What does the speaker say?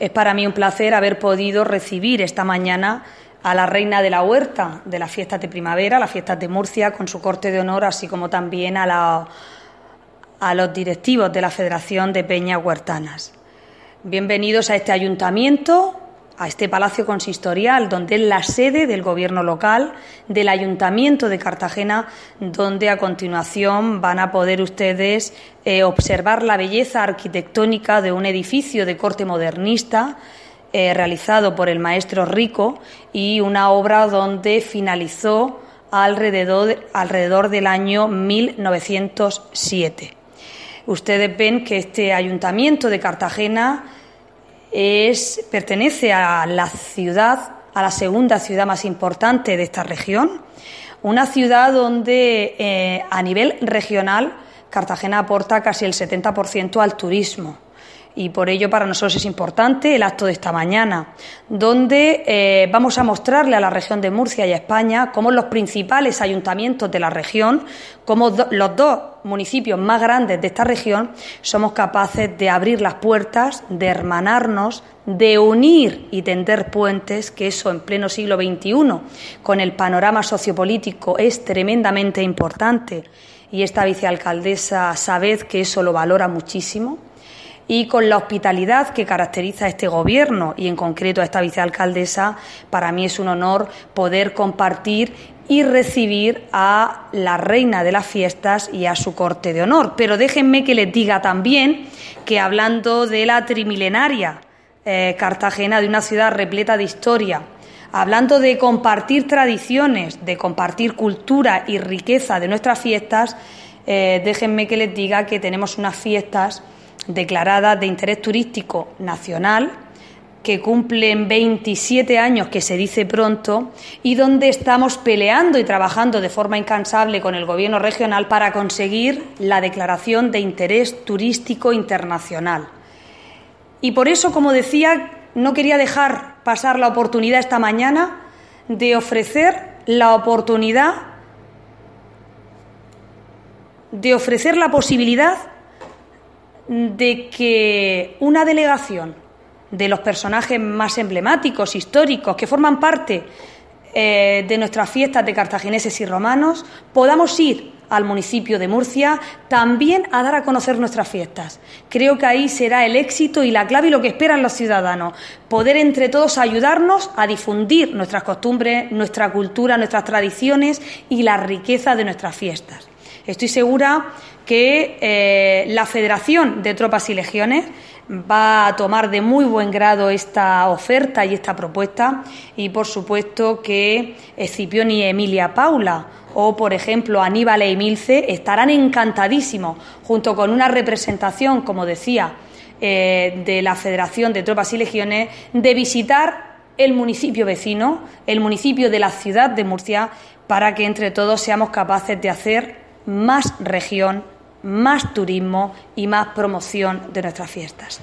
Es para mí un placer haber podido recibir esta mañana a la reina de la huerta de las fiestas de primavera, las fiestas de Murcia, con su corte de honor, así como también a los directivos de la Federación de Peñas Huertanas. Bienvenidos a este ayuntamiento, a este palacio consistorial, donde es la sede del Gobierno local, del Ayuntamiento de Cartagena, donde a continuación van a poder ustedes observar la belleza arquitectónica de un edificio de corte modernista realizado por el maestro Rico y una obra donde finalizó alrededor del año 1907. Ustedes ven que este Ayuntamiento de Cartagena pertenece a la segunda ciudad más importante de esta región, una ciudad donde a nivel regional Cartagena aporta casi el 70% al turismo. Y por ello para nosotros es importante el acto de esta mañana, donde vamos a mostrarle a la región de Murcia y a España cómo los principales ayuntamientos de la región, como los dos municipios más grandes de esta región, somos capaces de abrir las puertas, de hermanarnos, de unir y tender puentes, que eso en pleno siglo XXI, con el panorama sociopolítico, es tremendamente importante. Y esta vicealcaldesa sabe que eso lo valora muchísimo. Y con la hospitalidad que caracteriza a este Gobierno y en concreto a esta vicealcaldesa, para mí es un honor poder compartir y recibir a la reina de las fiestas y a su corte de honor. Pero déjenme que les diga también que hablando de la trimilenaria Cartagena, de una ciudad repleta de historia, hablando de compartir tradiciones, de compartir cultura y riqueza de nuestras fiestas, déjenme que les diga que tenemos unas fiestas declaradas de interés turístico nacional, que cumplen 27 años, que se dice pronto, y donde estamos peleando y trabajando de forma incansable con el Gobierno regional para conseguir la declaración de interés turístico internacional. Y por eso, como decía, no quería dejar pasar la oportunidad esta mañana de ofrecer la posibilidad de que una delegación de los personajes más emblemáticos, históricos, que forman parte de nuestras fiestas de cartagineses y romanos, podamos ir al municipio de Murcia también a dar a conocer nuestras fiestas. Creo que ahí será el éxito y la clave y lo que esperan los ciudadanos, poder entre todos ayudarnos a difundir nuestras costumbres, nuestra cultura, nuestras tradiciones y la riqueza de nuestras fiestas. Estoy segura que la Federación de Tropas y Legiones va a tomar de muy buen grado esta oferta y esta propuesta y, por supuesto, que Escipión y Emilia Paula o, por ejemplo, Aníbal e Emilce estarán encantadísimos, junto con una representación, como decía, de la Federación de Tropas y Legiones, de visitar el municipio vecino, el municipio de la ciudad de Murcia, para que entre todos seamos capaces de hacer más región, más turismo y más promoción de nuestras fiestas.